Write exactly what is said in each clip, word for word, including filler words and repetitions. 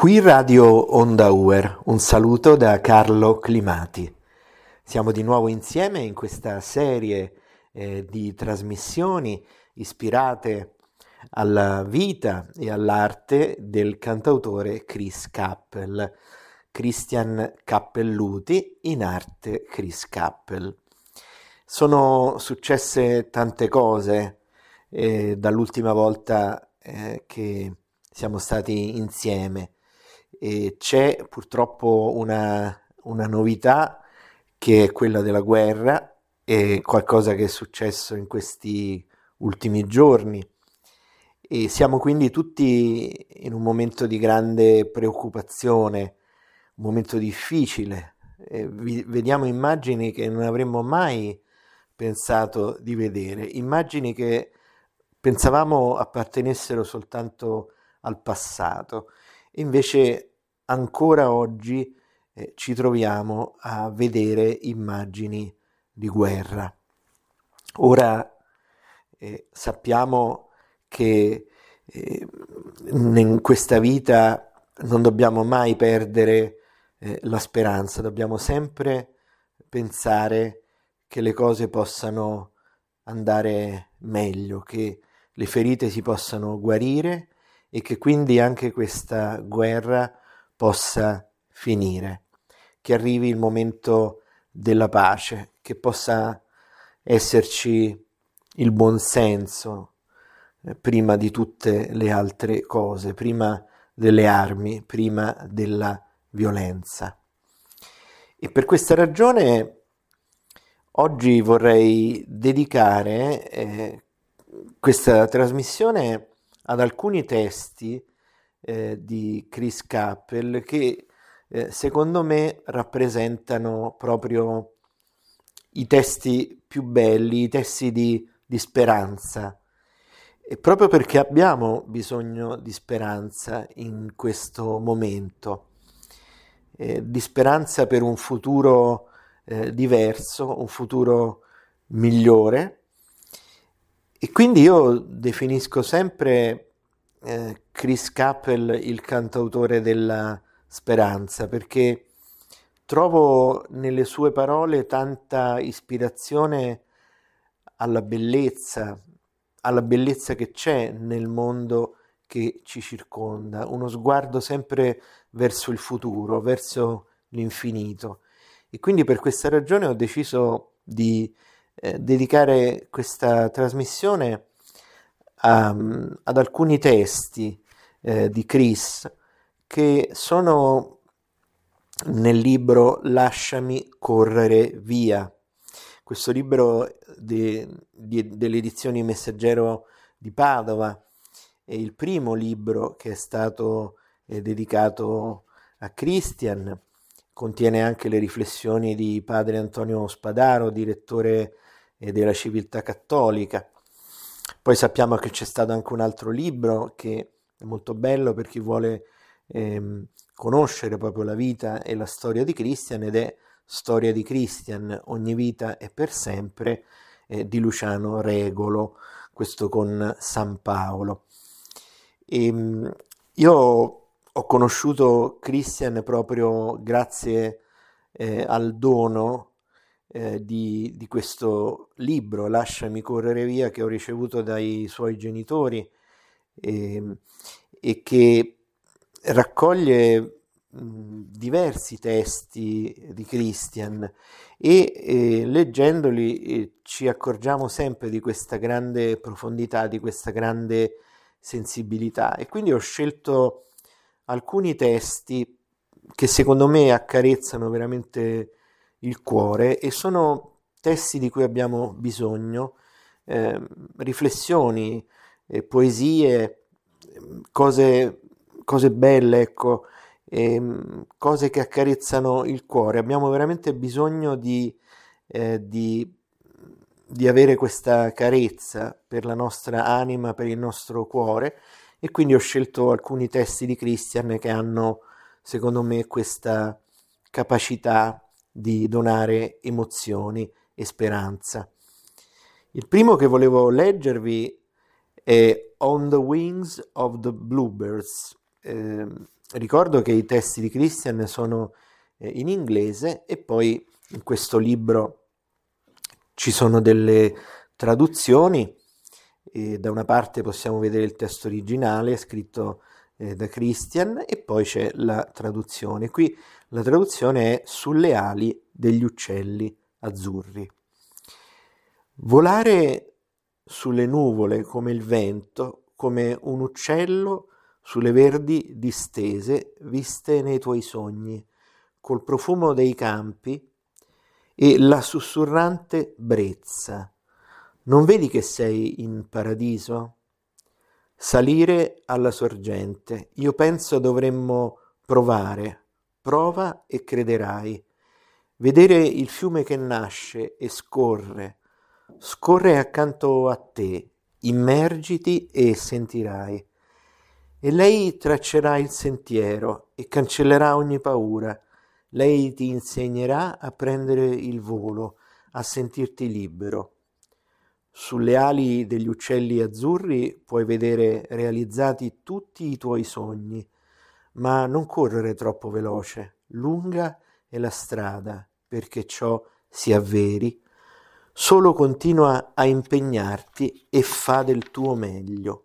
Qui Radio Onda Uer, un saluto da Carlo Climati. Siamo di nuovo insieme in questa serie eh, di trasmissioni ispirate alla vita e all'arte del cantautore Chris Cappell, Christian Cappelluti, in arte Chris Cappell. Sono successe tante cose eh, dall'ultima volta eh, che siamo stati insieme. E c'è purtroppo una, una novità, che è quella della guerra, e qualcosa che è successo in questi ultimi giorni, e siamo quindi tutti in un momento di grande preoccupazione, un momento difficile. E vi, vediamo immagini che non avremmo mai pensato di vedere, immagini che pensavamo appartenessero soltanto al passato. Invece ancora oggi eh, ci troviamo a vedere immagini di guerra. Ora eh, sappiamo che eh, in questa vita non dobbiamo mai perdere eh, la speranza, dobbiamo sempre pensare che le cose possano andare meglio, che le ferite si possano guarire e che quindi anche questa guerra possa finire, che arrivi il momento della pace, che possa esserci il buonsenso eh, prima di tutte le altre cose, prima delle armi, prima della violenza. E per questa ragione oggi vorrei dedicare eh, questa trasmissione ad alcuni testi eh, di Chris Cappell che eh, secondo me rappresentano proprio i testi più belli, i testi di, di speranza, e proprio perché abbiamo bisogno di speranza in questo momento, eh, di speranza per un futuro eh, diverso, un futuro migliore. E quindi io definisco sempre eh, Chris Cappell il cantautore della speranza, perché trovo nelle sue parole tanta ispirazione alla bellezza, alla bellezza che c'è nel mondo che ci circonda, uno sguardo sempre verso il futuro, verso l'infinito. E quindi per questa ragione ho deciso di eh, dedicare questa trasmissione a, ad alcuni testi eh, di Chris che sono nel libro Lasciami correre via. Questo libro de, de, delle edizioni Messaggero di Padova è il primo libro che è stato eh, dedicato a Christian. Contiene anche le riflessioni di padre Antonio Spadaro, direttore eh, della Civiltà Cattolica. Poi sappiamo che c'è stato anche un altro libro che è molto bello per chi vuole ehm, conoscere proprio la vita e la storia di Christian, ed è Storia di Christian, ogni vita è per sempre, eh, di Luciano Regolo, questo con San Paolo. E, io ho conosciuto Christian proprio grazie eh, al dono eh, di, di questo libro, Lasciami correre via, che ho ricevuto dai suoi genitori e, e che raccoglie mh, diversi testi di Christian e eh, leggendoli eh, ci accorgiamo sempre di questa grande profondità, di questa grande sensibilità. E quindi ho scelto alcuni testi che secondo me accarezzano veramente il cuore e sono testi di cui abbiamo bisogno, eh, riflessioni, eh, poesie, cose, cose belle, ecco, eh, cose che accarezzano il cuore. Abbiamo veramente bisogno di, eh, di, di avere questa carezza per la nostra anima, per il nostro cuore, e quindi ho scelto alcuni testi di Christian che hanno, secondo me, questa capacità di donare emozioni e speranza. Il primo che volevo leggervi è On the Wings of the Bluebirds, eh, ricordo che i testi di Christian sono eh, in inglese e poi in questo libro ci sono delle traduzioni. E da una parte possiamo vedere il testo originale scritto eh, da Christian e poi c'è la traduzione. Qui la traduzione è sulle ali degli uccelli azzurri. Volare sulle nuvole come il vento, come un uccello sulle verdi distese viste nei tuoi sogni, col profumo dei campi e la sussurrante brezza. Non vedi che sei in paradiso? Salire alla sorgente. Io penso dovremmo provare. Prova e crederai. Vedere il fiume che nasce e scorre. Scorre accanto a te. Immergiti e sentirai. E lei traccerà il sentiero e cancellerà ogni paura. Lei ti insegnerà a prendere il volo, a sentirti libero. Sulle ali degli uccelli azzurri puoi vedere realizzati tutti i tuoi sogni, ma non correre troppo veloce, lunga è la strada perché ciò si avveri. Solo continua a impegnarti e fa del tuo meglio.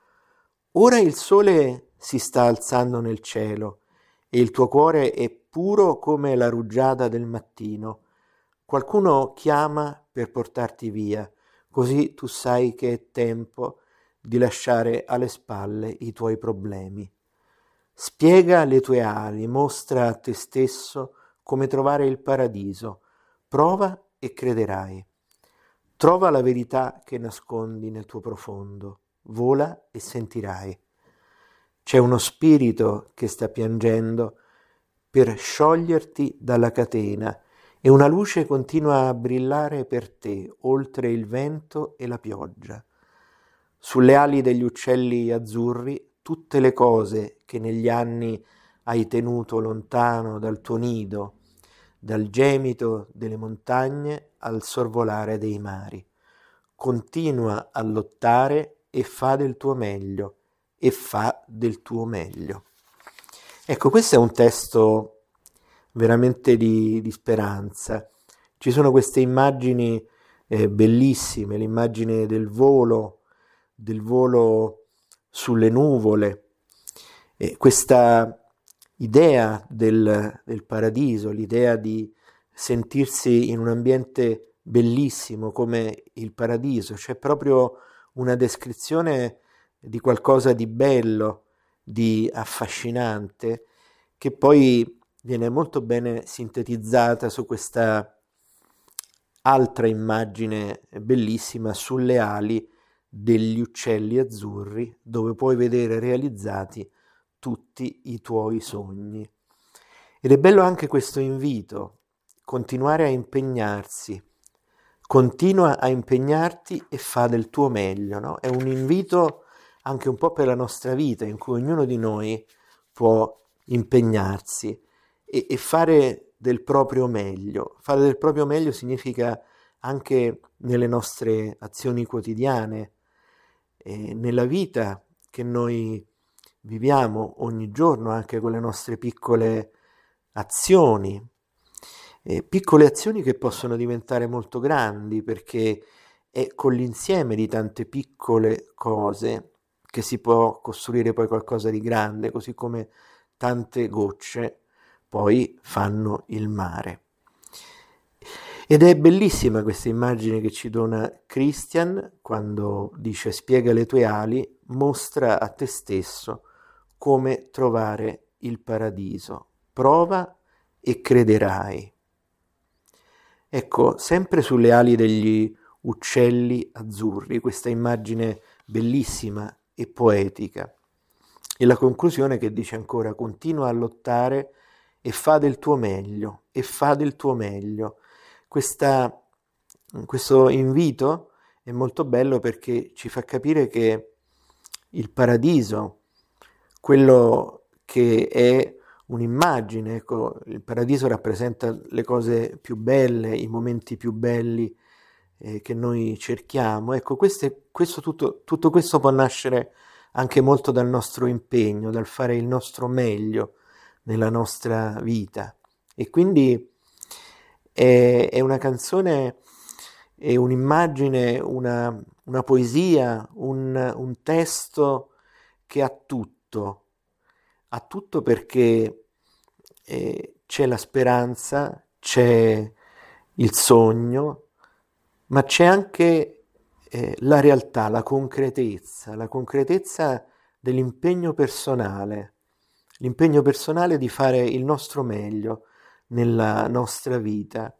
Ora il sole si sta alzando nel cielo e il tuo cuore è puro come la rugiada del mattino. Qualcuno chiama per portarti via. Così tu sai che è tempo di lasciare alle spalle i tuoi problemi. Spiega le tue ali, mostra a te stesso come trovare il paradiso. Prova e crederai. Trova la verità che nascondi nel tuo profondo. Vola e sentirai. C'è uno spirito che sta piangendo per scioglierti dalla catena e una luce continua a brillare per te, oltre il vento e la pioggia. Sulle ali degli uccelli azzurri, tutte le cose che negli anni hai tenuto lontano dal tuo nido, dal gemito delle montagne al sorvolare dei mari. Continua a lottare e fa del tuo meglio, e fa del tuo meglio. Ecco, questo è un testo veramente di, di speranza. Ci sono queste immagini eh, bellissime, l'immagine del volo, del volo sulle nuvole, e questa idea del, del paradiso, l'idea di sentirsi in un ambiente bellissimo come il paradiso. C'è proprio una descrizione di qualcosa di bello, di affascinante, che poi viene molto bene sintetizzata su questa altra immagine bellissima sulle ali degli uccelli azzurri, dove puoi vedere realizzati tutti i tuoi sogni. Ed è bello anche questo invito, continuare a impegnarsi, continua a impegnarti e fa del tuo meglio, no? È un invito anche un po' per la nostra vita, in cui ognuno di noi può impegnarsi e, e fare del proprio meglio. Fare del proprio meglio significa anche nelle nostre azioni quotidiane, eh, nella vita che noi viviamo ogni giorno, anche con le nostre piccole azioni, eh, piccole azioni che possono diventare molto grandi, perché è con l'insieme di tante piccole cose che si può costruire poi qualcosa di grande, così come tante gocce poi fanno il mare. Ed è bellissima questa immagine che ci dona Christian quando dice: spiega le tue ali, mostra a te stesso come trovare il paradiso, prova e crederai. Ecco, sempre sulle ali degli uccelli azzurri, questa immagine bellissima e poetica. E la conclusione che dice ancora: continua a lottare e fa del tuo meglio, e fa del tuo meglio. Questa, questo invito è molto bello perché ci fa capire che il paradiso, quello che è un'immagine, ecco, il paradiso rappresenta le cose più belle, i momenti più belli eh, che noi cerchiamo. Ecco, queste, questo tutto, tutto questo può nascere anche molto dal nostro impegno, dal fare il nostro meglio nella nostra vita. E quindi è, è una canzone, è un'immagine, una, una poesia, un, un testo che ha tutto, ha tutto perché eh, c'è la speranza, c'è il sogno, ma c'è anche eh, la realtà, la concretezza, la concretezza dell'impegno personale, l'impegno personale di fare il nostro meglio nella nostra vita.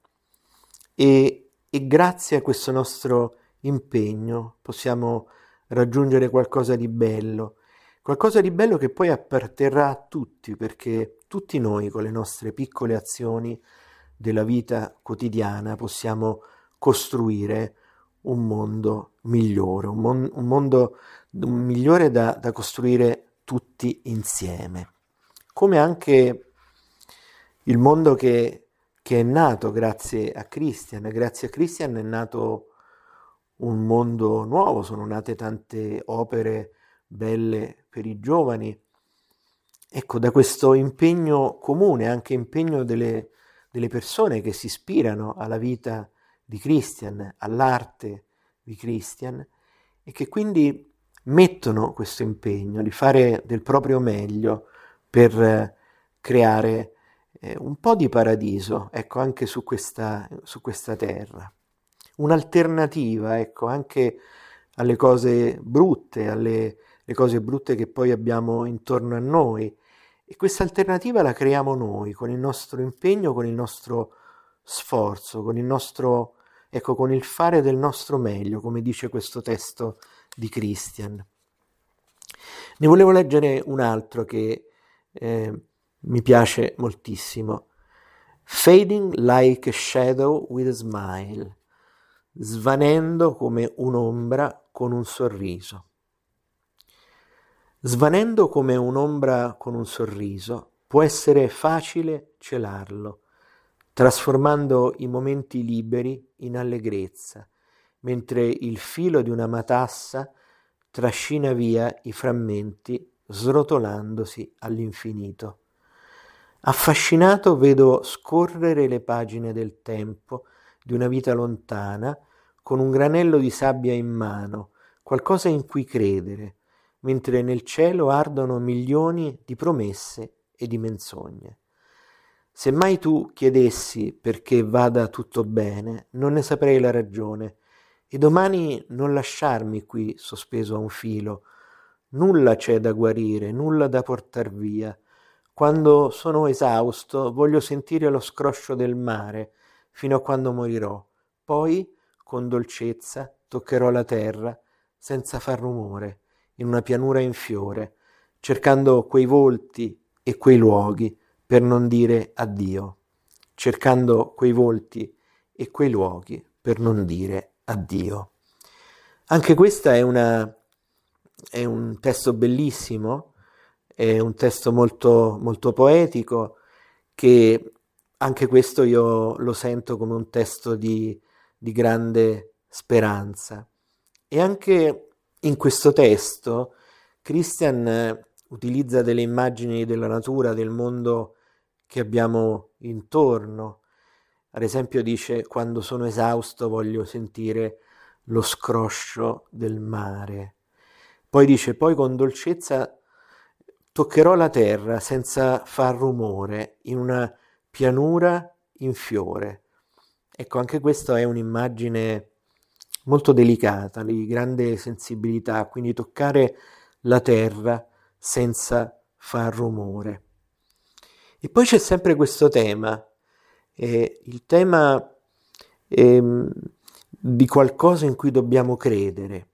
E, e grazie a questo nostro impegno possiamo raggiungere qualcosa di bello, qualcosa di bello che poi apparterrà a tutti, perché tutti noi con le nostre piccole azioni della vita quotidiana possiamo costruire un mondo migliore, un, mon- un mondo migliore da, da costruire tutti insieme. Come anche il mondo che, che è nato grazie a Christian, grazie a Christian è nato un mondo nuovo, sono nate tante opere belle per i giovani. Ecco, da questo impegno comune, anche impegno delle, delle persone che si ispirano alla vita di Christian, all'arte di Christian, e che quindi mettono questo impegno di fare del proprio meglio per eh, creare eh, un po' di paradiso, ecco, anche su questa, su questa terra. Un'alternativa, ecco, anche alle cose brutte, alle le cose brutte che poi abbiamo intorno a noi. E questa alternativa la creiamo noi, con il nostro impegno, con il nostro sforzo, con il nostro, ecco, con il fare del nostro meglio, come dice questo testo di Christian. Ne volevo leggere un altro che eh, mi piace moltissimo. Fading like a shadow with a smile, svanendo come un'ombra con un sorriso. Svanendo come un'ombra con un sorriso, può essere facile celarlo, trasformando i momenti liberi in allegrezza, mentre il filo di una matassa trascina via i frammenti srotolandosi all'infinito. Affascinato vedo scorrere le pagine del tempo di una vita lontana con un granello di sabbia in mano, qualcosa in cui credere, mentre nel cielo ardono milioni di promesse e di menzogne. Se mai tu chiedessi perché vada tutto bene, non ne saprei la ragione, e domani non lasciarmi qui sospeso a un filo. Nulla c'è da guarire, nulla da portar via. Quando sono esausto voglio sentire lo scroscio del mare fino a quando morirò. Poi, con dolcezza, toccherò la terra senza far rumore, in una pianura in fiore, cercando quei volti e quei luoghi per non dire addio, cercando quei volti e quei luoghi per non dire addio. Anche questa è una è un testo bellissimo, è un testo molto molto poetico, che anche questo io lo sento come un testo di, di grande speranza. E anche in questo testo Christian utilizza delle immagini della natura, del mondo che abbiamo intorno. Ad esempio dice: quando sono esausto voglio sentire lo scroscio del mare. Poi dice: poi con dolcezza toccherò la terra senza far rumore, in una pianura in fiore. Ecco, anche questa è un'immagine molto delicata, di grande sensibilità, quindi toccare la terra senza far rumore. E poi c'è sempre questo tema, eh, il tema eh, di qualcosa in cui dobbiamo credere.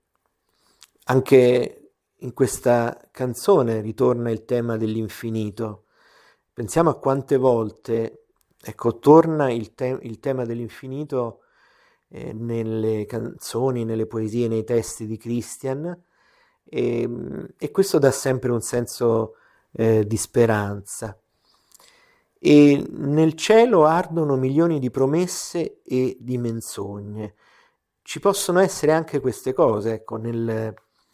Anche in questa canzone ritorna il tema dell'infinito. Pensiamo a quante volte, ecco, torna il, te- il tema dell'infinito eh, nelle canzoni, nelle poesie, nei testi di Christian, e, e questo dà sempre un senso eh, di speranza. E nel cielo ardono milioni di promesse e di menzogne. Ci possono essere anche queste cose, ecco, nel,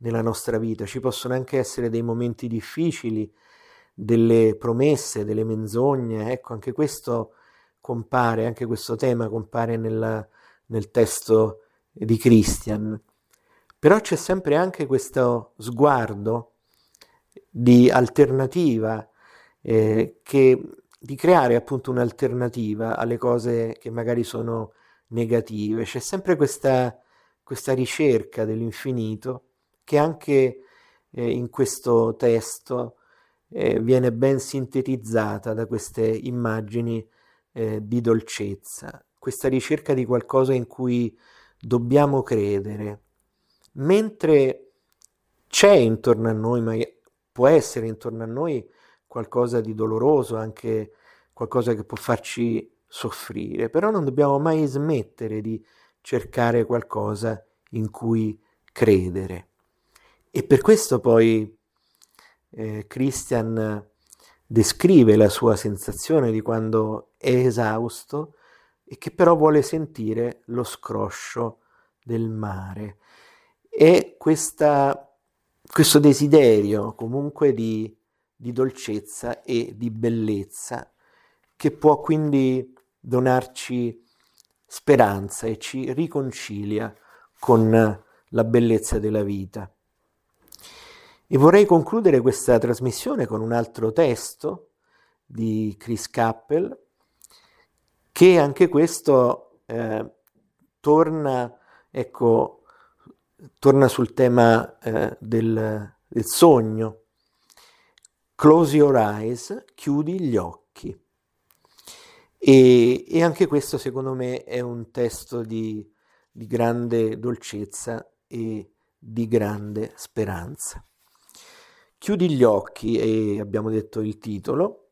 nella nostra vita, ci possono anche essere dei momenti difficili, delle promesse, delle menzogne, ecco, anche questo compare, anche questo tema compare nella, nel testo di Christian. Però c'è sempre anche questo sguardo di alternativa, eh, che, di creare appunto un'alternativa alle cose che magari sono negative. C'è sempre questa, questa ricerca dell'infinito che anche eh, in questo testo eh, viene ben sintetizzata da queste immagini eh, di dolcezza, questa ricerca di qualcosa in cui dobbiamo credere, mentre c'è intorno a noi, ma può essere intorno a noi qualcosa di doloroso, anche qualcosa che può farci soffrire, però non dobbiamo mai smettere di cercare qualcosa in cui credere. E per questo poi eh, Christian descrive la sua sensazione di quando è esausto e che però vuole sentire lo scroscio del mare. E questa, questo desiderio comunque di, di dolcezza e di bellezza che può quindi donarci speranza e ci riconcilia con la bellezza della vita. E vorrei concludere questa trasmissione con un altro testo di Chris Cappell, che anche questo eh, torna, ecco, torna sul tema eh, del, del sogno. Close your eyes, chiudi gli occhi. E, e anche questo secondo me è un testo di, di grande dolcezza e di grande speranza. Chiudi gli occhi e abbiamo detto il titolo.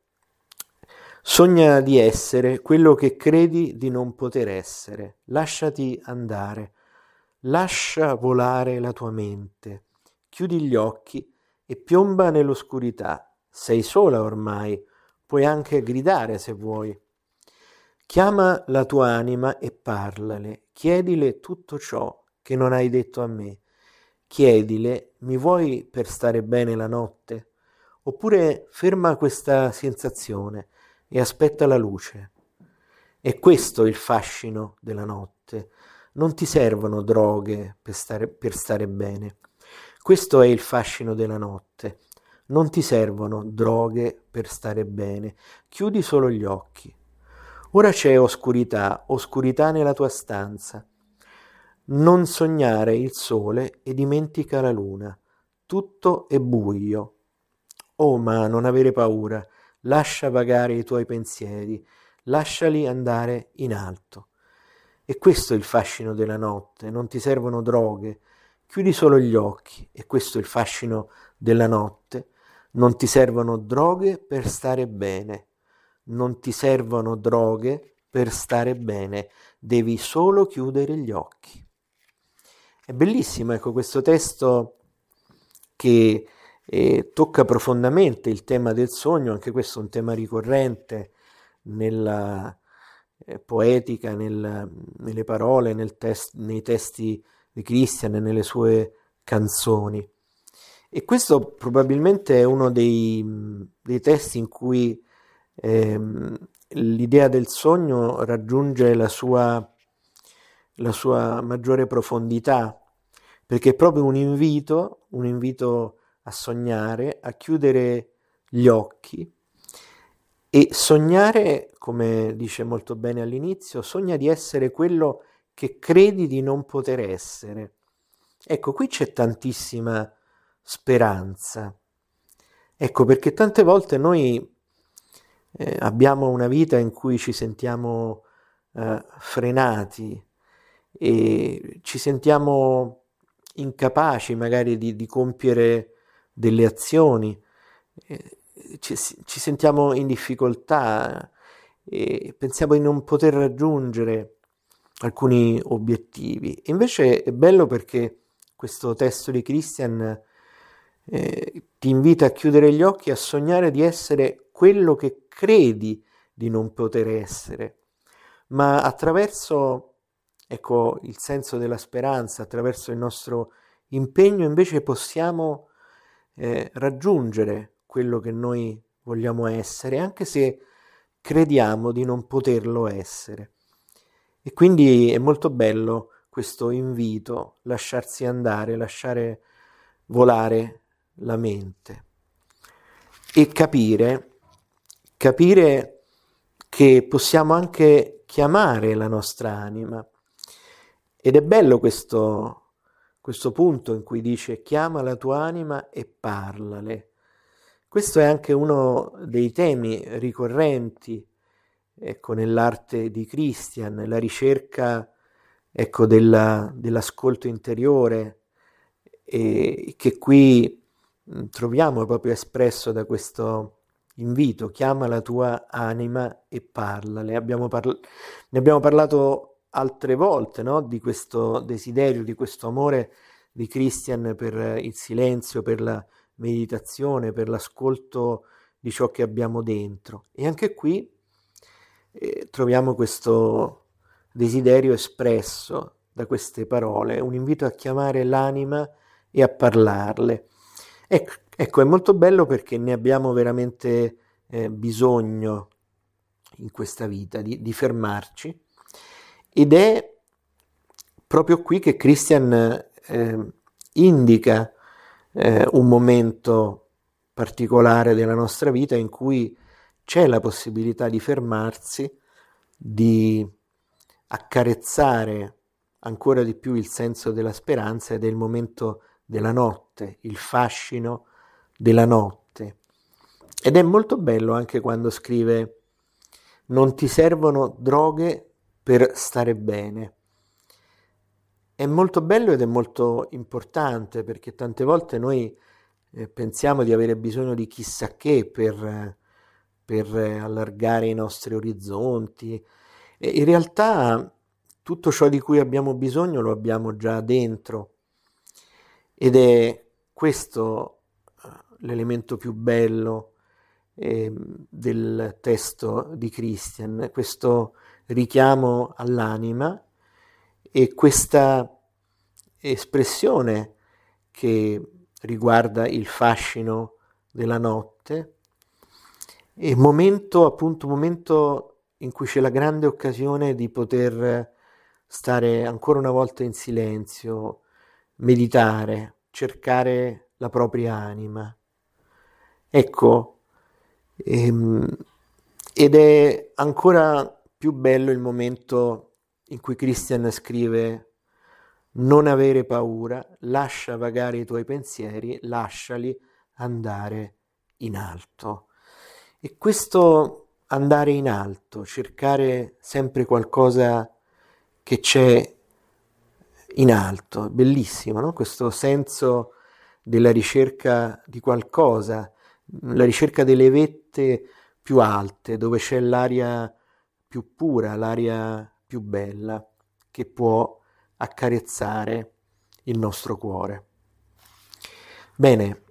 Sogna di essere quello che credi di non poter essere. Lasciati andare. Lascia volare la tua mente. Chiudi gli occhi e piomba nell'oscurità. Sei sola ormai. Puoi anche gridare se vuoi. Chiama la tua anima e parlale. Chiedile tutto ciò che non hai detto a me. Chiedile, mi vuoi per stare bene la notte? Oppure ferma questa sensazione e aspetta la luce. È questo il fascino della notte. Non ti servono droghe per stare, per stare bene. Questo è il fascino della notte. Non ti servono droghe per stare bene. Chiudi solo gli occhi. Ora c'è oscurità, oscurità nella tua stanza. Non sognare il sole e dimentica la luna. Tutto è buio. Oh, ma non avere paura. Lascia vagare i tuoi pensieri. Lasciali andare in alto. E questo è il fascino della notte. Non ti servono droghe. Chiudi solo gli occhi. E questo è il fascino della notte. Non ti servono droghe per stare bene. Non ti servono droghe per stare bene. Devi solo chiudere gli occhi. È bellissimo, ecco, questo testo che eh, tocca profondamente il tema del sogno, anche questo è un tema ricorrente nella eh, poetica, nel, nelle parole, nel test, nei testi di Christian e nelle sue canzoni. E questo probabilmente è uno dei, dei testi in cui ehm, l'idea del sogno raggiunge la sua, la sua maggiore profondità, perché è proprio un invito, un invito a sognare, a chiudere gli occhi e sognare, come dice molto bene all'inizio, sogna di essere quello che credi di non poter essere. Ecco, qui c'è tantissima speranza. Ecco, perché tante volte noi eh, abbiamo una vita in cui ci sentiamo eh, frenati e ci sentiamo incapaci magari di, di compiere delle azioni, eh, ci, ci sentiamo in difficoltà e pensiamo di non poter raggiungere alcuni obiettivi. E invece è bello perché questo testo di Christian eh, ti invita a chiudere gli occhi e a sognare di essere quello che credi di non poter essere, ma attraverso ecco il senso della speranza, attraverso il nostro impegno invece possiamo eh, raggiungere quello che noi vogliamo essere, anche se crediamo di non poterlo essere. E quindi è molto bello questo invito, lasciarsi andare, lasciare volare la mente e capire, capire che possiamo anche chiamare la nostra anima. Ed è bello questo, questo punto in cui dice: chiama la tua anima e parlale. Questo è anche uno dei temi ricorrenti, ecco, nell'arte di Christian, la ricerca, ecco, della, dell'ascolto interiore, e che qui mh, troviamo proprio espresso da questo invito: chiama la tua anima e parlale. Abbiamo parla- ne abbiamo parlato altre volte, no? Di questo desiderio, di questo amore di Christian per il silenzio, per la meditazione, per l'ascolto di ciò che abbiamo dentro. E anche qui eh, troviamo questo desiderio espresso da queste parole, un invito a chiamare l'anima e a parlarle. Ecco, ecco, è molto bello perché ne abbiamo veramente eh, bisogno in questa vita, di, di fermarci, ed è proprio qui che Christian eh, indica eh, un momento particolare della nostra vita in cui c'è la possibilità di fermarsi, di accarezzare ancora di più il senso della speranza, ed è il momento della notte, il fascino della notte. Ed è molto bello anche quando scrive: non ti servono droghe per stare bene. È molto bello ed è molto importante, perché tante volte noi eh, pensiamo di avere bisogno di chissà che per, per allargare i nostri orizzonti, e in realtà tutto ciò di cui abbiamo bisogno lo abbiamo già dentro, ed è questo l'elemento più bello eh, del testo di Christian, questo richiamo all'anima e questa espressione che riguarda il fascino della notte, e momento, appunto, momento in cui c'è la grande occasione di poter stare ancora una volta in silenzio, meditare, cercare la propria anima. Ecco, ehm, ed è ancora più bello il momento in cui Christian scrive: non avere paura, lascia vagare i tuoi pensieri, lasciali andare in alto. E questo andare in alto, cercare sempre qualcosa che c'è in alto, è bellissimo, no? Questo senso della ricerca di qualcosa, la ricerca delle vette più alte, dove c'è l'aria più pura, l'aria più bella, che può accarezzare il nostro cuore. Bene,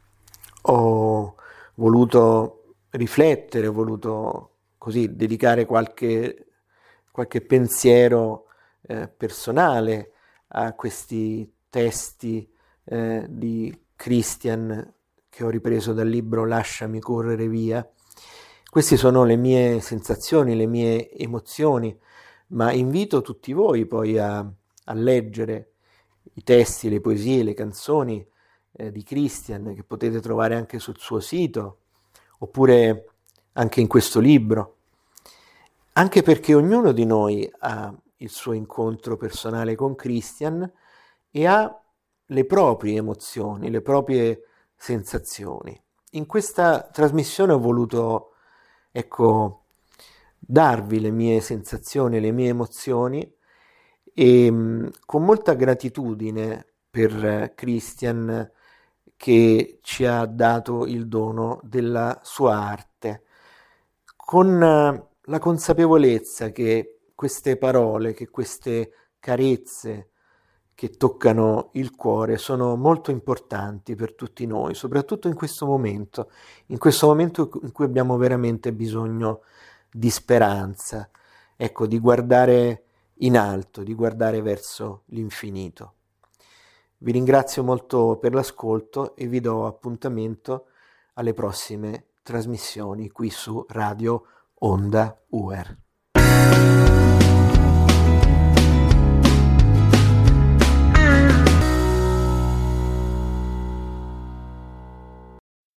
ho voluto riflettere, ho voluto così dedicare qualche, qualche pensiero eh, personale a questi testi eh, di Christian che ho ripreso dal libro Lasciami correre via. Queste sono le mie sensazioni, le mie emozioni, ma invito tutti voi poi a, a leggere i testi, le poesie, le canzoni eh, di Christian, che potete trovare anche sul suo sito, oppure anche in questo libro, anche perché ognuno di noi ha il suo incontro personale con Christian e ha le proprie emozioni, le proprie sensazioni. In questa trasmissione ho voluto, ecco, darvi le mie sensazioni, le mie emozioni, e mh, con molta gratitudine per Christian, che ci ha dato il dono della sua arte, con la consapevolezza che queste parole, che queste carezze che toccano il cuore sono molto importanti per tutti noi, soprattutto in questo momento, in questo momento in cui abbiamo veramente bisogno di speranza, ecco, di guardare in alto, di guardare verso l'infinito. Vi ringrazio molto per l'ascolto e vi do appuntamento alle prossime trasmissioni qui su Radio Onda U R.